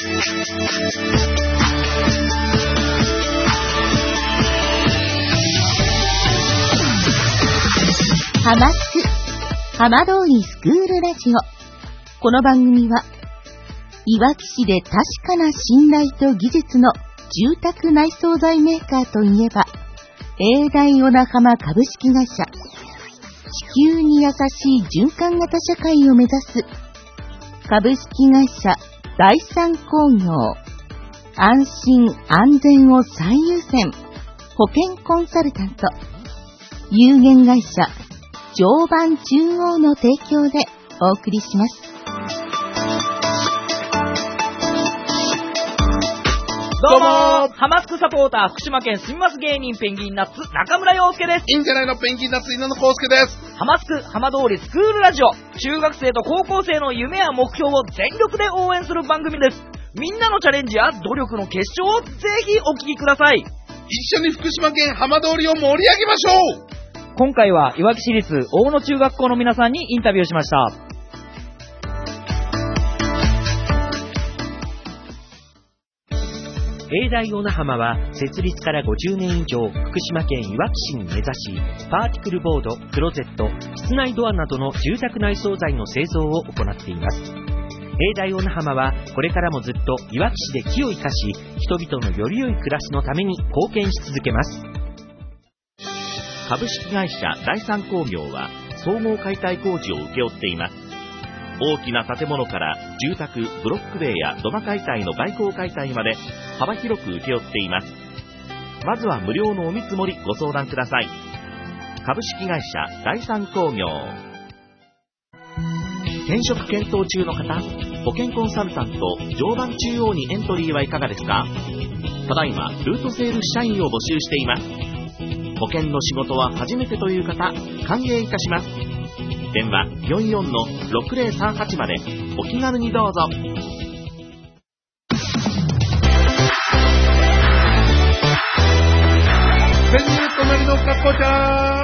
ハマスク浜通りスクールラジオ。この番組はいわき市で確かな信頼と技術の住宅内装材メーカーといえば永大小名浜株式会社。地球に優しい循環型社会を目指す株式会社第三工業。安心安全を最優先保険コンサルタント有限会社常磐中央の提供でお送りします。 どうもハマスクサポーター福島県すみます芸人ペンギンナッツ中村陽介です。 いいんじゃないのペンギンナッツ稲野康介です。 ハマスク浜通りスクールラジオ。中学生と高校生の夢や目標を全力で応援する番組です。みんなのチャレンジや努力の結晶をぜひお聞きください。 一緒に福島県浜通りを盛り上げましょう。 今回はいわき市立大野中学校の皆さんにインタビューしました。 永大小名浜は設立から50年以上福島県いわき市に根ざしパーティクルボード、クローゼット、室内ドアなどの住宅内装材の製造を行っています。永大小名浜はこれからもずっといわき市で木を生かし人々のより良い暮らしのために貢献し続けます。株式会社第三工業は総合解体工事を請け負っています。大きな建物から住宅、ブロック塀や土間解体の外構解体まで幅広く請け負っています。まずは無料のお見積もりご相談ください。株式会社第三工業。転職検討中の方、保険コンサルタント常磐中央にエントリーはいかがですか。ただいまルートセール社員を募集しています。保険の仕事は初めてという方、歓迎いたします。電話 44-6038 までお気軽にどうぞ。 ペンギン隣のかっこちゃん。 さ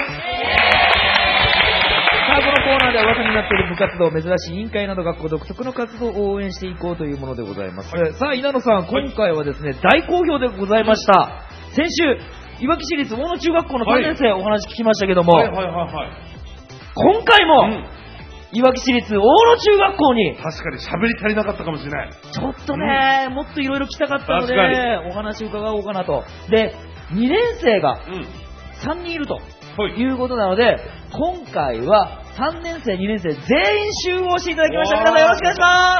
あ、このコーナーでは噂になっている部活動、珍しい委員会など学校独特の活動を応援していこうというものでございます。さあ、稲野さん、今回はですね、大好評でございました。先週いわき市立大野中学校の3年生、お話聞きましたけども、今回も、いわき市立大野中学校に確かに喋り足りなかったかもしれない。 ちょっとね、もっといろいろ来たかったのでお話伺おうかなと。で、2年生が3人いるということなので、今回は3年生2年生全員集合していただきました。皆さんよろしくお願いします。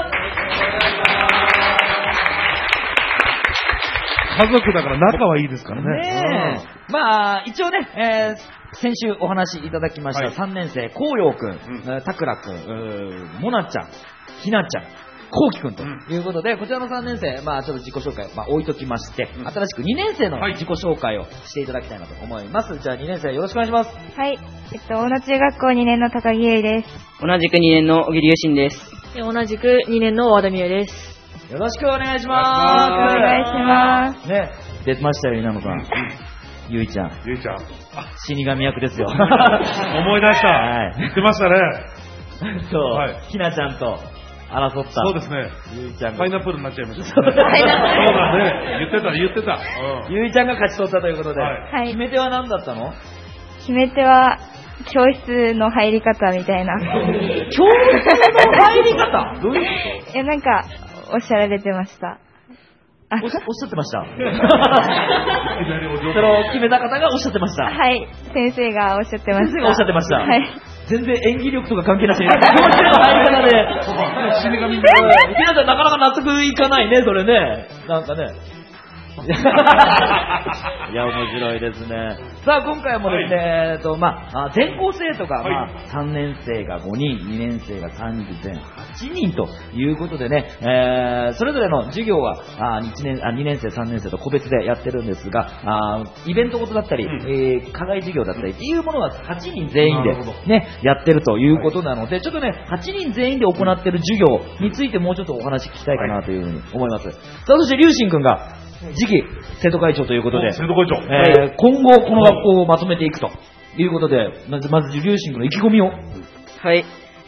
家族だから仲はいいですからね。 まあ一応ね、先週お話いただきました3年生、こうようくん、たくらくん、もなちゃん、ひなちゃん、こうきくんということで、こちらの3年生、まあちょっと自己紹介、置いときまして、新しく2年生の自己紹介をしていただきたいなと思います。じゃあ2年生よろしくお願いします。 はい、大野中学校2年の高木優衣です。 同じく2年の小桐優心です。 同じく2年の和田美恵です。 よろしくお願いします。 お願いします。 ね、出ましたよ、稲野さん。ゆいちゃん。死神役ですよ。 思い出した。 はい。 言ってましたね。 そう、ひなちゃんと争った。 そうですね。 ゆいちゃんがパイナップルになっちゃいました。そうだね。言ってた。 ゆいちゃんが勝ち取ったということで。 はい。 決め手は何だったの？ 決め手は教室の入り方みたいな。 教室の入り方？どういうこと？ なんかおっしゃられてました。 おっしゃってました。その決めた方がおっしゃってました。 はい、先生がおっしゃってました。 先生がおっしゃってました。 はい。 全然演技力とか関係なしに教室の入り方で死神でひなちゃんなかなか納得いかないね、それね。なんかね。いや面白いですね。さあ今回もですね、全校生徒が、3年生が5人、2年生が3人全8人ということでね、それぞれの授業は2年生3年生と個別でやってるんですが、イベントごとだったり、課外授業だったりっていうものは8人全員でねやってるということなので、ちょっとね8人全員で行ってる授業についてもうちょっとお話聞きたいかなというふうに思います。さあそして龍心くんが次期生徒会長ということで、 生徒会長、 今後この学校をまとめていくということで、まず龍心君の意気込みを。 はい、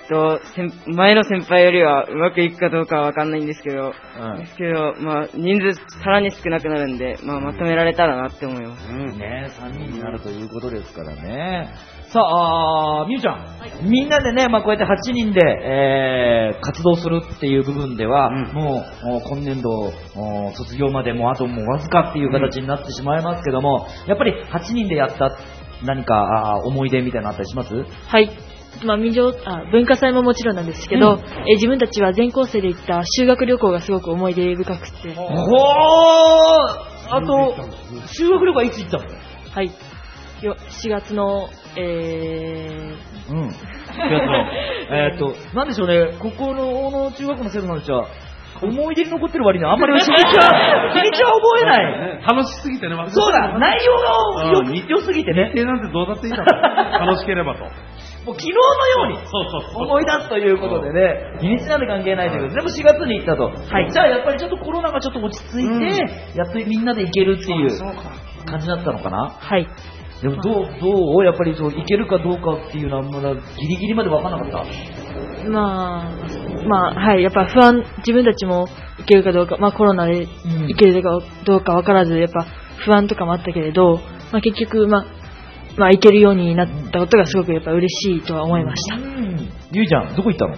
前の先輩よりはうまくいくかどうかはわかんないんですけど、まあ、人数さらに少なくなるんで、まあ、まとめられたらなって思います。 ね、3人になるということですからね。さあ、みゆちゃん、みんなでね、まあ、こうやって8人で、活動するっていう部分では、もう今年度卒業までもうあともうわずかっていう形になってしまいますけども、やっぱり8人でやった何か思い出みたいなのあったりします？ はい。まあ、文化祭ももちろんなんですけど、自分たちは全校生で行った修学旅行がすごく思い出深くて。あと、 修学旅行はいつ行ったの？ はい。4月の、 なんでしょうね、ここの中学の生徒さんたちは、思い出に残ってる割にはあんまり日にちは覚えない。 楽しすぎてね、 そうだ、内容が良すぎてね。 日程なんてどうだっていいだろ。楽しければと。 もう昨日のように思い出すということでね、日にちなんて関係ないということで、でも4月に行ったと。じゃあやっぱりちょっとコロナがちょっと落ち着いて、やっとみんなで行けるっていう感じだったのかな。 はい。 でもどうやっぱり行けるかどうかっていうのはまだギリギリまで分からなかった。 まあ、はい、やっぱ不安、自分たちも行けるかどうか、まあコロナで行けるかどうか分からず、やっぱ不安とかもあったけれど、まあ結局、まあ行けるようになったことがすごくやっぱ嬉しいとは思いました。 ゆいちゃん、どこ行ったの？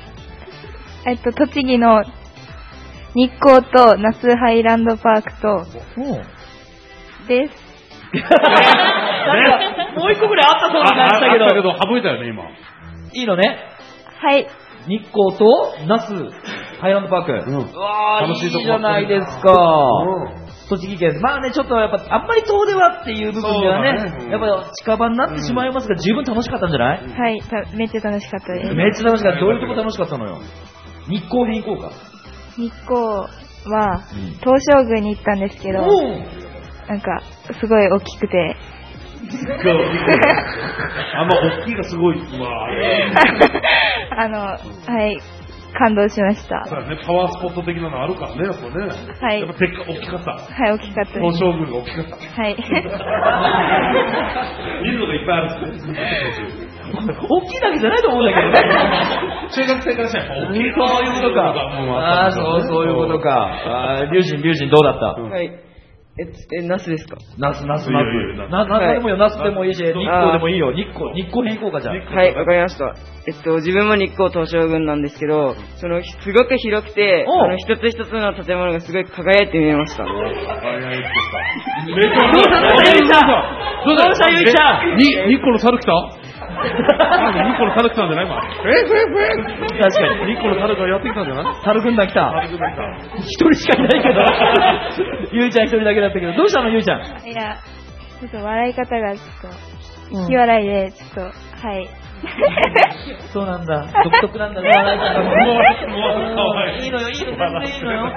栃木の日光と那須ハイランドパークと、です。 もう一個ぐらいあったそうな感じだけど。 あったけど、省いたよね、今。 いいのね。 はい。 日光と那須ハイランドパーク。うわー、楽しいとこじゃないですか。栃木県。まあね、ちょっとやっぱ、あんまり遠出はっていう部分ではね、やっぱ近場になってしまいますが、十分楽しかったんじゃない？ はい、めっちゃ楽しかったです。 めっちゃ楽しかった。どういうとこ楽しかったのよ？日光編行こうか。 日光は、東照宮に行ったんですけど、なんか、すごい大きくて。 あんま大きいがすごい。 はい、感動しました。 そうだね、パワースポット的なのあるからね、やっぱね。 はい。 やっぱ大きかった。 はい、大きかったです。 東照宮が大きかった。 はい。 見るのがいっぱいあるんですね。 大きいだけじゃないと思うんだけどね。 中学生からしたら大きい。 そういうことか。そういうことか。龍神どうだった？ はい。ナスですか？ ナスでもいいよ、ナスでもいいし、日光でもいいよ。日光編行こうか、じゃあ。 はい、わかりました。自分も日光東照宮なんですけど、すごく広くて、一つ一つの建物がすごい輝いて見えました。 どうしたゆいちゃん？ 日光の猿来た？日光の猿来たんじゃない今。 確かに。 日光の猿がやってきたんじゃない？ 猿軍団来た。一人しかいないけど。ゆいちゃん一人だけだったけど。どうしたのゆいちゃん？ いや、ちょっと笑い方がちょっと、気笑いで、ちょっと、はい。 そうなんだ。独特なんだね、笑い方が。いいのよ、全然いいのよ。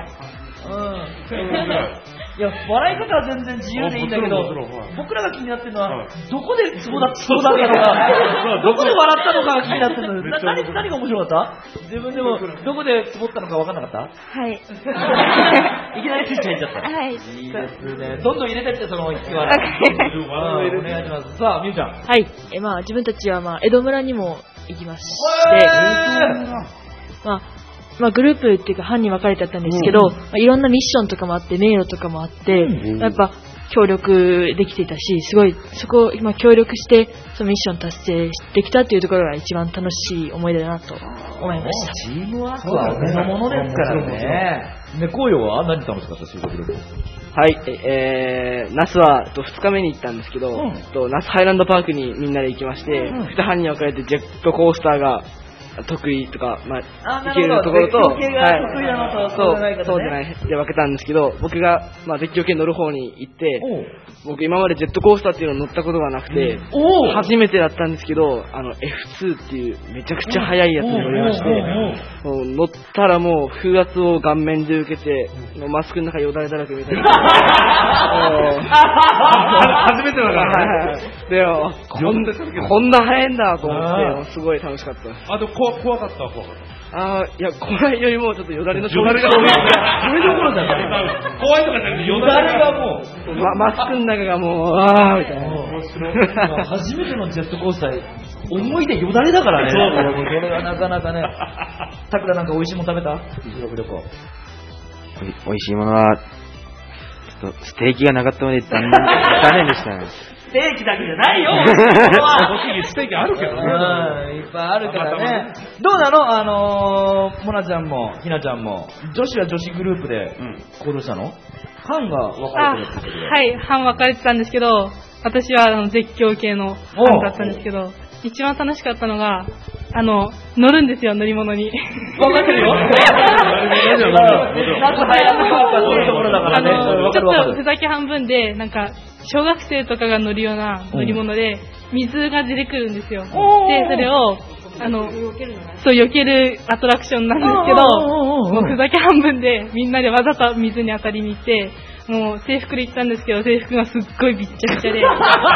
いや、笑い方は全然自由でいいんだけど、僕らが気になってるのは、どこでツボだったのか、どこで笑ったのかが気になってるので、何が面白かった？自分でもどこでツボったのか分かんなかった？ はい。 いきなりスイッチ入っちゃった。 はい。 いいですね。どんどん入れてって、その1話。お願いします。さあ、みゆちゃん。 はい。自分たちは、江戸村にも行きまして、グループっていうか班に分かれてあったんですけど、いろんなミッションとかもあって、迷路とかもあって、やっぱ協力できていたし、すごいそこを協力してそのミッション達成できたっていうところが一番楽しい思い出だなと思いました。 チームワークは上のものですからね。こうよは何楽しかった修学旅行？ はい、那須は2日目に行ったんですけど、那須ハイランドパークにみんなで行きまして、2班に分かれてジェットコースターが得意とか、いけるところと、そうじゃないで分けたんですけど、僕が、絶叫系乗る方に行って、僕今までジェットコースターっていうのを乗ったことがなくて、初めてだったんですけど、F2 っていうめちゃくちゃ速いやつに乗りまして、乗ったらもう風圧を顔面で受けて、マスクの中よだれだらけみたいな。 初めてだからね。 でも、こんな速いんだと思って、すごい楽しかったです。 怖かった。 いや、怖いよりもちょっとよだれのよだれがそれどころじゃない。 怖いとかじゃなくて、 よだれがもう、 マスクの中がもう、あーみたいな。 初めてのジェットコースター、思い出よだれだからね。これはなかなかね。タクラなんか美味しいもの食べた？修学旅行。 美味しいものは、ちょっとステーキがなかったので残念でしたね。 ステーキだけじゃないよ。 ステーキあるけどね。 いっぱいあるからね。どうなの？モナちゃんもひなちゃんも女子は女子グループで行動したの？班が分かれてるってことで。 はい、班分かれてたんですけど、私は絶叫系の班だったんですけど、一番楽しかったのが乗るんですよ、乗り物に。 分かってるよ。 ちょっとふざけ半分で、なんか小学生とかが乗るような乗り物で水が出てくるんですよ。でそれをそう避けるアトラクションなんですけど、もうふざけ半分でみんなでわざと水に当たりに行って、もう制服で行ったんですけど、制服がすっごいびっちゃびちゃで。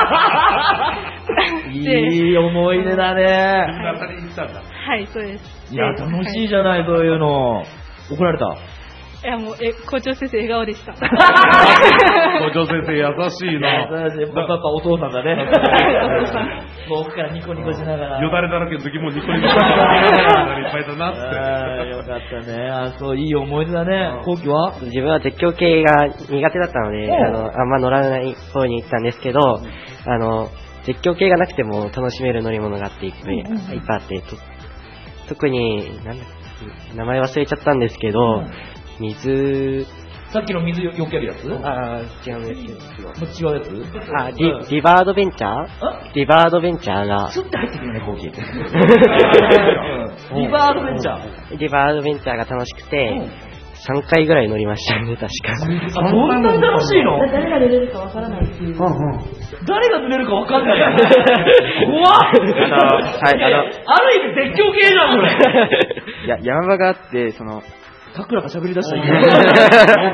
いい思い出だね。 はい、そうです。 いや、楽しいじゃない、そういうの。怒られた？ いや、もう、校長先生笑顔でした。 校長先生優しいな。 やっぱお父さんだね。僕からニコニコしながら。 よだれだらけの時もニコニコしながらいっぱいだなって。 よかったね。そう、いい思い出だね。後期は？ 自分は絶叫系が苦手だったので、あんま乗らない方に行ったんですけど、絶叫系がなくても楽しめる乗り物があっていっぱいあって、特に、名前忘れちゃったんですけど、 さっきの水よけるやつ？ 違うんですけど。 違うやつ？ リバーアドベンチャー？リバーアドベンチャーが。 スッて入ってくるね、後期。リバーアドベンチャー？ リバーアドベンチャーが楽しくて、3回ぐらい乗りましたね、確か。 そんなに楽しいの？ 誰が出れるかわからないっていう。 誰が濡れるかわかんない。怖っ。ある意味絶叫系じゃん、これ。 いや、山場があって、 タクラが喋り出した。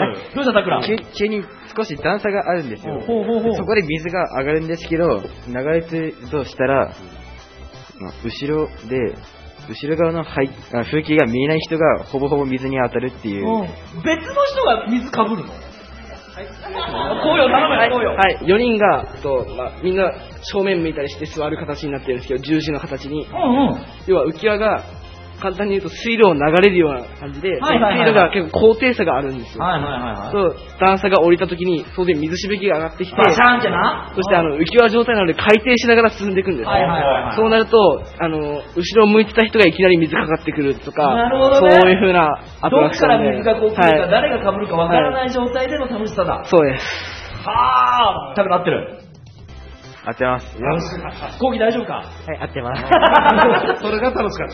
どうしたタクラ？ 急に少し段差があるんですよ。そこで水が上がるんですけど、流れてとしたら、後ろ側の風景が見えない人がほぼほぼ水に当たるっていう。 別の人が水かぶるの？こうよ、頼むよ、こうよ。 はい、4人がみんな正面向いたりして座る形になってるんですけど、十字の形に。要は浮き輪が簡単に言うと水路を流れるような感じで、水路が結構高低差があるんですよ。段差が降りた時に当然水しぶきが上がってきて、 バシャンってな。 そして浮き輪状態なので回転しながら進んでいくんです。そうなると後ろを向いてた人がいきなり水かかってくるとか、そういう風なアトラクションで。 どっから水がこう来るか、誰がかぶるかわからない状態での楽しさだ。 そうです。 はぁ、多分合ってる。 合ってます。 後期大丈夫か？ はい、合ってます。 それが楽しかった。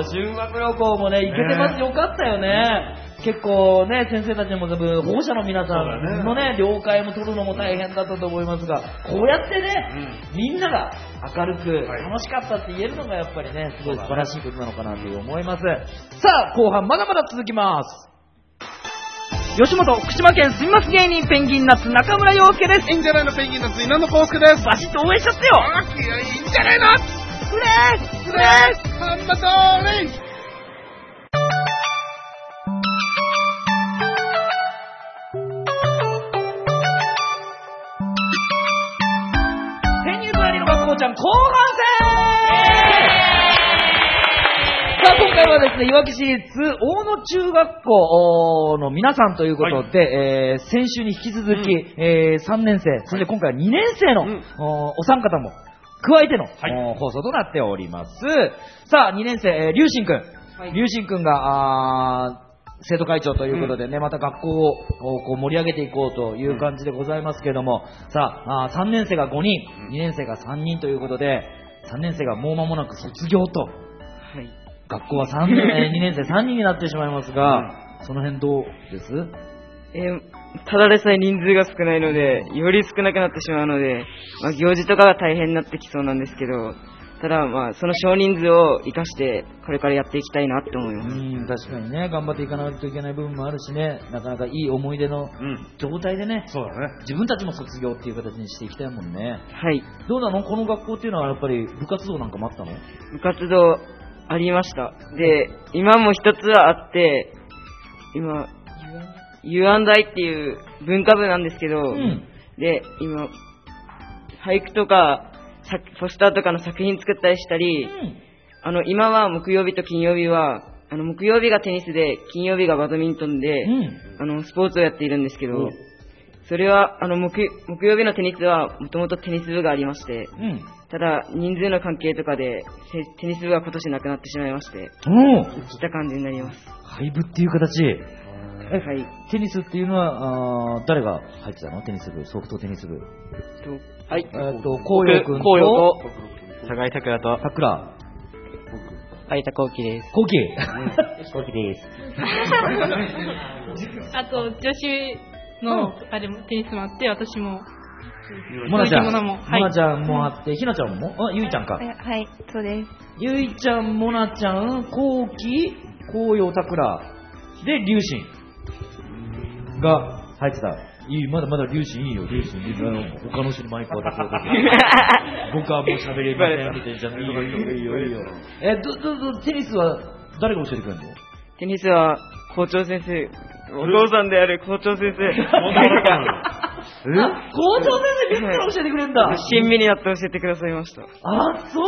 修学旅行もね、行けてます。よかったよね。結構ね、先生たちも全部、保護者の皆さんのね、了解も取るのも大変だったと思いますが、こうやってね、みんなが明るく楽しかったって言えるのがやっぱりね、すごい素晴らしいことなのかなと思います。さあ、後半まだまだ続きます。吉本福島県住みます芸人ペンギンナッツ中村陽介です。 いいんじゃないのペンギンナッツ稲野康介です。 バシッと応援しちゃってよ。 いいんじゃないのくれハンバトーレンペンギンズワリの学校ちゃん後半戦。さあ、今回はですね、いわき市立大野中学校の皆さんということで、先週に引き続き、3年生、そして今回は2年生の、お三方も加えての、放送となっております。さあ、2年生、龍心くん。龍心くんが、生徒会長ということでね、また学校をこう盛り上げていこうという感じでございますけれども、さあ、3年生が5人、2年生が3人ということで、3年生がもう間もなく卒業と。学校は2年生3人になってしまいますが、その辺どうです？ ただでさえ人数が少ないので、より少なくなってしまうので、行事とかが大変になってきそうなんですけど、ただその少人数を生かしてこれからやっていきたいなって思います。 確かにね、頑張っていかないといけない部分もあるしね、なかなかいい思い出の状態でね、 そうだね、 自分たちも卒業っていう形にしていきたいもんね。 はい。 どうなの？この学校っていうのはやっぱり部活動なんかもあったの？ 部活動ありました。で、今も一つはあって、今 U&I っていう文化部なんですけど、で、今、俳句とか、ポスターとかの作品作ったりしたり、今は木曜日と金曜日は、木曜日がテニスで、金曜日がバドミントンで、スポーツをやっているんですけど、それは、木曜日のテニスは、もともとテニス部がありまして、ただ、人数の関係とかで、テニス部が今年なくなってしまいまして、来た感じになります。 廃部っていう形。 はい。 テニスっていうのは、誰が入ってたの？テニス部、ソフトテニス部。 はい。 紅葉くんと、 酒井拓也と、 桜。 有田幸喜です。 幸喜幸喜です。 あと、女子の、あれも、テニスもあって、私も、 モナちゃん。 モナちゃんもあって、ひなちゃんもゆいちゃんか。 はい、そうです。 ゆいちゃん、モナちゃん、幸喜、紅葉、桜。で、龍心が入ってた。まだまだ龍心いいよ、龍心。他の人にマイク渡そうとして。僕はもう喋れませんみたいな。いいよ。テニスは誰が教えてくれるの？ テニスは校長先生、お父さんである校長先生。校長先生自ら教えてくれるんだ。 親身になって教えてくださいました。 あ、そう。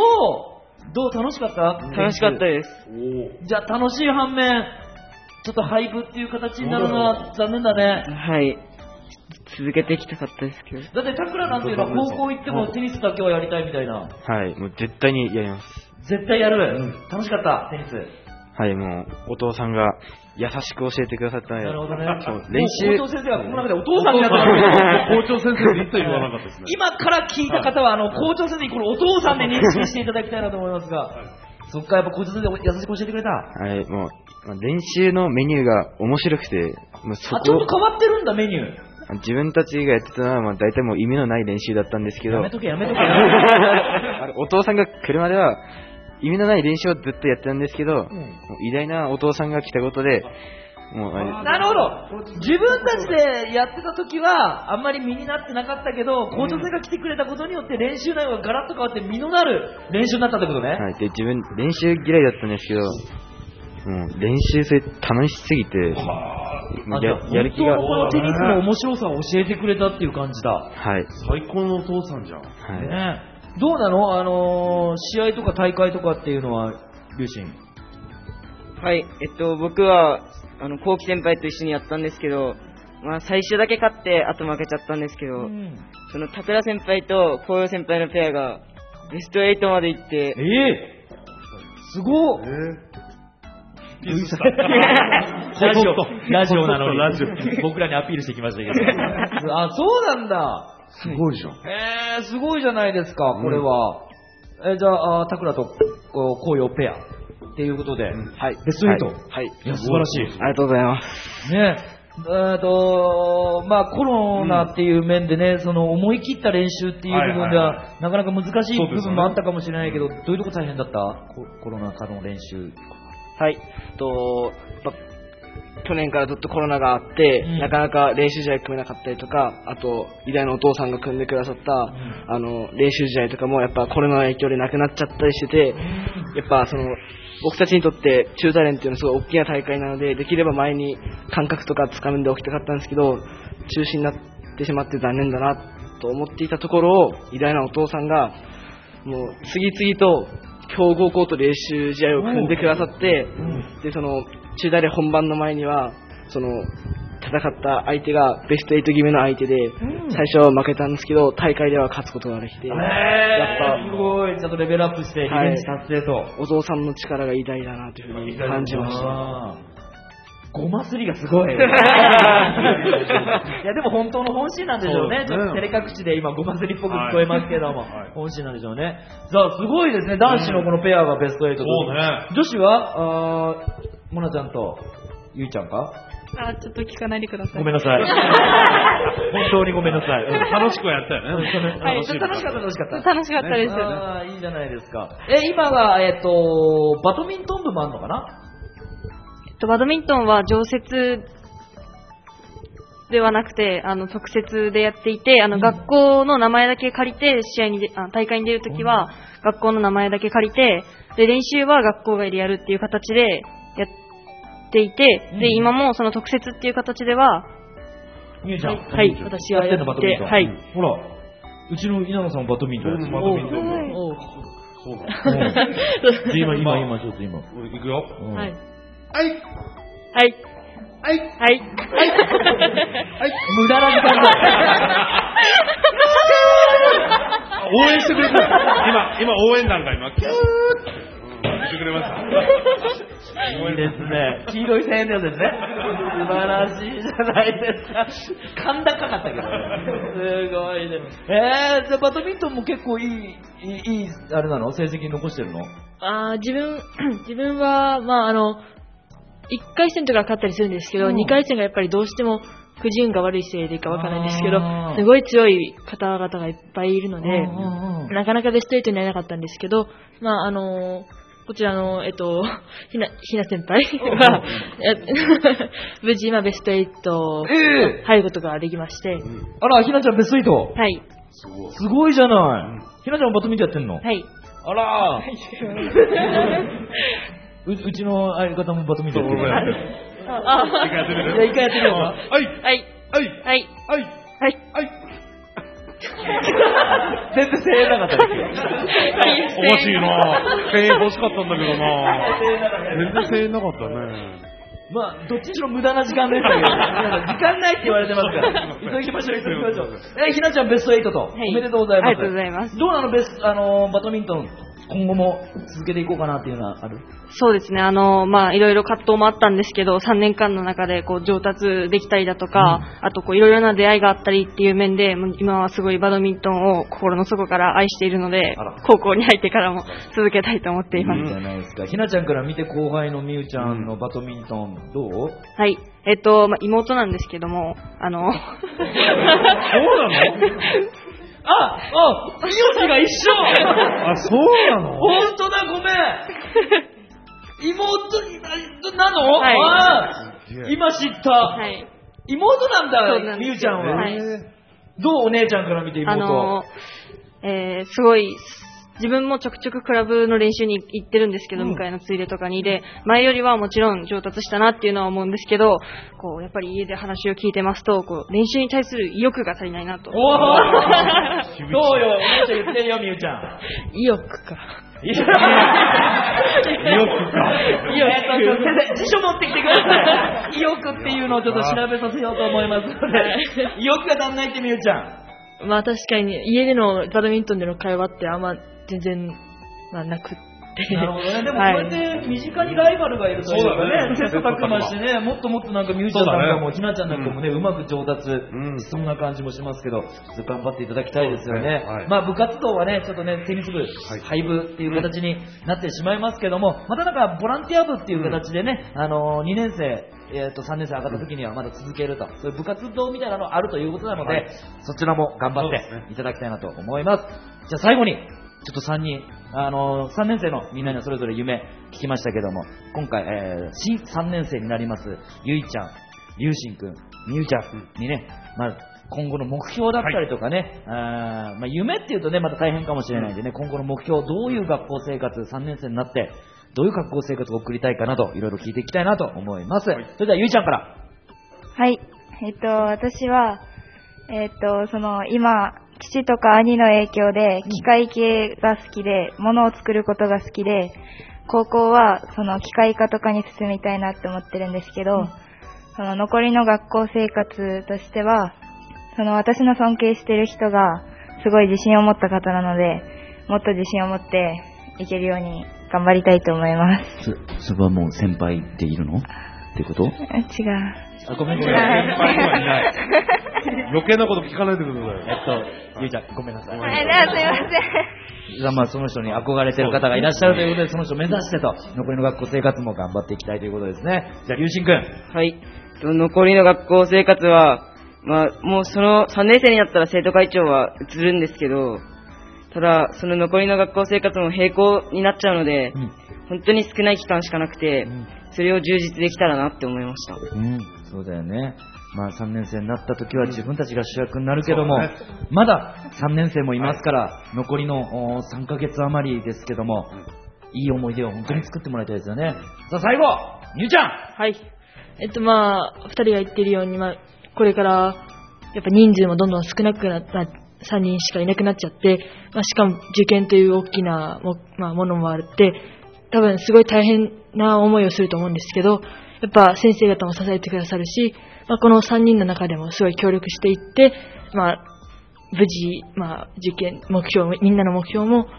どう楽しかった？ 楽しかったです。 じゃあ楽しい反面、ちょっと廃部っていう形になるのは残念だね。 はい。続けていきたかったですけど。 だってタクラなんていうのは高校行ってもテニスだけはやりたいみたいな。 はい、もう絶対にやります。 絶対やる。楽しかったテニス。 はい、もうお父さんが優しく教えてくださったので。 なるほどね。 練習。 校長先生はこの中でお父さんになった校長先生って言わなかったですね。 今から聞いた方は校長先生にこのお父さんで認識していただきたいなと思いますが。そっか、やっぱ校長先生優しく教えてくれた。 はい、もう練習のメニューが面白くて、もうちょっと変わってるんだメニュー。 自分たちがやってたのは大体もう意味のない練習だったんですけど、 やめとけお父さんが来るまでは意味のない練習をずっとやってたんですけど、偉大なお父さんが来たことでもうなるほど。自分たちでやってた時はあんまり身になってなかったけど、校長先生が来てくれたことによって練習内容がガラッと変わって身のなる練習になったってことね。 はい。で、自分練習嫌いだったんですけど、もう練習それ楽しすぎて、 やる気が。このテニスの面白さを教えてくれたっていう感じだ。 はい。 最高のお父さんじゃん。 はい。 ね、どうなの？試合とか大会とかっていうのは、龍心。 はい。僕は、幸喜先輩と一緒にやったんですけど、まあ最初だけ勝って、あと負けちゃったんですけど、その桜先輩と紅葉先輩のペアが、ベスト8まで行って、 すごっラジオなのに僕らにアピールしてきましたけど。あ、そうなんだ。 すごいじゃん。 すごいじゃないですか、これは。じゃあ、タクラと紅葉ペアっていうことで、 はい。 ベスト8。 はい。 いや、素晴らしい。 ありがとうございます。 ね。まあコロナっていう面でね、その思い切った練習っていう部分では、なかなか難しい部分もあったかもしれないけど、どういうとこ大変だった？コロナ禍の練習。 はい。去年からずっとコロナがあって、なかなか練習試合組めなかったりとか、あと、偉大なお父さんが組んでくださった、練習試合とかもやっぱコロナの影響でなくなっちゃったりしてて、やっぱ僕たちにとって中大連っていうのはすごい大きな大会なので、できれば前に感覚とかつかめんでおきたかったんですけど、中止になってしまって残念だなと思っていたところを、偉大なお父さんが、もう次々と強豪校と練習試合を組んでくださって、で、中大連本番の前には、戦った相手がベスト8決めの相手で、最初は負けたんですけど、大会では勝つことができて、やっぱ、 すごい、ちゃんとレベルアップして、リベンジ達成と。 お父さんの力が偉大だなというふうに感じました。 ごますりがすごい。いや、でも本当の本心なんでしょうね。ちょっと照れ隠しで今ごますりっぽく聞こえますけども、本心なんでしょうね。さあ、すごいですね。男子のこのペアがベスト8と。女子は、モナちゃんとゆいちゃんか？ ちょっと聞かないでください。 ごめんなさい。本当にごめんなさい。 楽しくやったよね。 はい、 楽しかった。 楽しかったです。 いいじゃないですか。今が、バドミントン部もあるのかな？ バドミントンは常設ではなくて、特設でやっていて、学校の名前だけ借りて、大会に出るときは、学校の名前だけ借りて、で、練習は学校外でやるっていう形でっていて、で、今もその特設っていう形では、 みゆちゃん。 はい、私はやって、はい。 ほら、うちの稲野さんもバドミントンやってる。バドミントン。そうだ。今、ちょっと今。 俺行くよ。 はい。 はい。 はい。 はい。 はい。 無駄な時間だ。 応援してくれた。今応援団が今、キューッ言ってくれました。 いいですね。黄色い声援ですね。素晴らしいじゃないですか。甲高かったけどね。すごいね。じゃあバドミントンも結構いい、あれなの？成績残してるの？ 自分は、1回戦とか勝ったりするんですけど、2回戦がやっぱりどうしてもくじ運が悪いせいでかわからないんですけど、すごい強い方々がいっぱいいるので、なかなかベスト8になれなかったんですけど、こちらの、ひな先輩は、無事今ベスト8入ることができまして。 あら、ひなちゃんベスト 8？ はい。 すごいじゃない。ひなちゃんもバドミントンやってんの？ はい。 あらうちの相方もバドミントンやってる。 一回やってみる？ 一回やってみようか。 はい。 はい。はい。はい。 はい。はい。 全然声援なかったですよ。 おかしいな。声援欲しかったんだけどな。全然声援なかったね。 どっちにしろ無駄な時間ですけど、時間ないって言われてますから、急ぎましょう。ひなちゃんベスト8と、おめでとうございます。 ありがとうございます。 どうなのバドミントン、今後も続けていこうかなっていうのはある？ そうですね。いろいろ葛藤もあったんですけど、3年間の中で上達できたりだとか、あといろいろな出会いがあったりっていう面で、今はすごいバドミントンを心の底から愛しているので、高校に入ってからも続けたいと思っています。 いいじゃないですか。ひなちゃんから見て後輩のみゆちゃんのバドミントンどう？ はい。妹なんですけども、 そうなの？ 名字が一緒。 そうなの？ 本当だ、ごめん。妹なの？ はい。 今知った。 はい。 妹なんだ、みゆちゃんは。 はい。 どうお姉ちゃんから見て妹？ すごい、自分もちょくちょくクラブの練習に行ってるんですけど、向かいのついでとかにで、前よりはもちろん上達したなっていうのは思うんですけど、やっぱり家で話を聞いてますと、練習に対する意欲が足りないなと。 そうよ、お姉ちゃん言ってるよ、みゆちゃん。 意欲か。 意欲か。辞書持ってきてください。意欲っていうのをちょっと調べさせようと思いますので。意欲が足んないってみゆちゃん。 確かに家でのバドミントンでの会話ってあんま全然なくって。 なるほどね。でもこうやって身近にライバルがいるというかね、切磋琢磨してね、もっともっとなんかみゆちゃんなんかもひなちゃんなんかもね、うまく上達しそうな感じもしますけど、頑張っていただきたいですよね。部活動はね、ちょっとね、テニス部、廃部っていう形になってしまいますけども、またなんかボランティア部っていう形でね、2年生、3年生上がった時にはまだ続けると、そういう部活動みたいなのあるということなので、そちらも頑張っていただきたいなと思います。じゃあ最後に、ちょっと3人、3年生のみんなにはそれぞれ夢聞きましたけども、今回、新3年生になります、ゆいちゃん、りゅうしんくん、みゆちゃんにね、今後の目標だったりとかね、夢っていうとね、また大変かもしれないんでね、今後の目標、どういう学校生活、3年生になって、どういう学校生活を送りたいかなど、いろいろ聞いていきたいなと思います。それでは、ゆいちゃんから。 はい。私は、今、父とか兄の影響で、機械系が好きで、物を作ることが好きで、高校は、機械科とかに進みたいなって思ってるんですけど、残りの学校生活としては、私の尊敬してる人が、すごい自信を持った方なので、もっと自信を持っていけるように頑張りたいと思います。 それはもう先輩っているのってこと？違う。 ごめんなさい。先輩はいない。余計なこと聞かないでください。 ゆいちゃん、ごめんなさい。 すいません。 その人に憧れてる方がいらっしゃるということで、その人を目指してと、残りの学校生活も頑張っていきたいということですね。じゃあ、りゅうしんくん。 はい。残りの学校生活は、もうその3年生になったら生徒会長は移るんですけど、ただ、その残りの学校生活も並行になっちゃうので、本当に少ない期間しかなくて、それを充実できたらなって思いました。 そうだよね。3年生になった時は自分たちが主役になるけども、まだ3年生もいますから、残りの3ヶ月余りですけども、いい思い出を本当に作ってもらいたいですよね。さあ最後、 ゆうちゃん。 はい。二人が言ってるように、これから、やっぱ人数もどんどん少なくなった、3人しかいなくなっちゃって、しかも受験という大きなものもあって、多分すごい大変な思いをすると思うんですけど、やっぱ先生方も支えてくださるし、この3人の中でもすごい協力していって、無事、受験目標、みんなの目標も、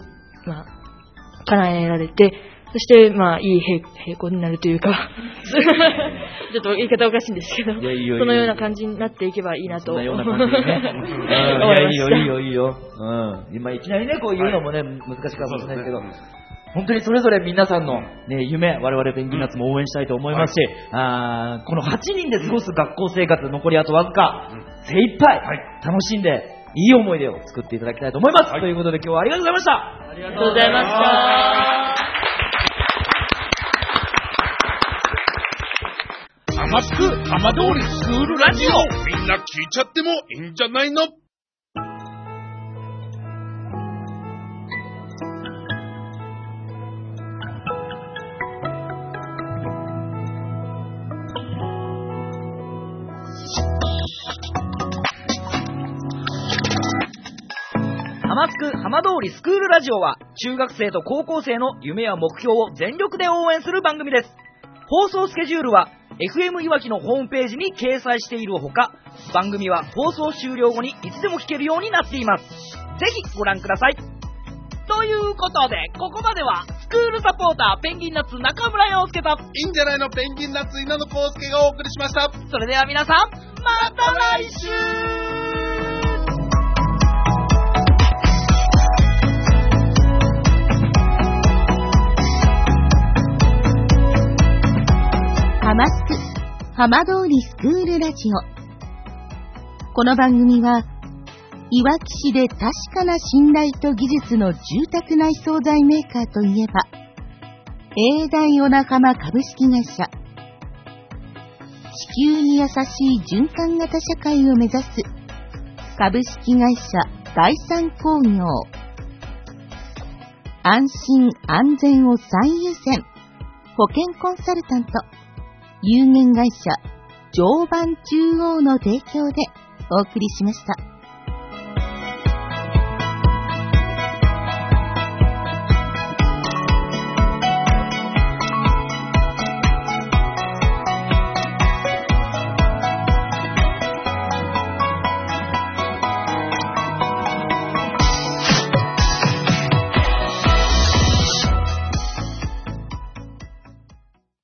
叶えられて、そして、いい並行になるというか、ちょっと言い方おかしいんですけど、そのような感じになっていけばいいなと。 そんなような感じでね。いいよ。今いきなりね、こう言うのもね、難しいかもしれないですけど、本当にそれぞれ皆さんの、ね、夢、我々ペンギンナッツも応援したいと思いますし、この8人で過ごす学校生活、残りあとわずか、精一杯、楽しんで、いい思い出を作っていただきたいと思います。ということで今日はありがとうございました。 ありがとうございました。 ハマスク浜通りスクールラジオ、みんな聞いちゃってもいいんじゃないの。 ハマスク浜通りスクールラジオは中学生と高校生の夢や目標を全力で応援する番組です。放送スケジュールは FM いわきのホームページに掲載しているほか、番組は放送終了後にいつでも聞けるようになっています。ぜひご覧ください。ということで、ここまではスクールサポーターペンギンナッツ中村陽介といいんじゃないのペンギンナッツ稲野康介がお送りしました。 それでは皆さん、また来週。 ハマスク浜通りスクールラジオ。この番組はいわき市で確かな信頼と技術の住宅内装材メーカーといえば永大小名浜株式会社、地球に優しい循環型社会を目指す株式会社第三工業、安心安全を最優先保険コンサルタント有限会社常磐中央の提供でお送りしました。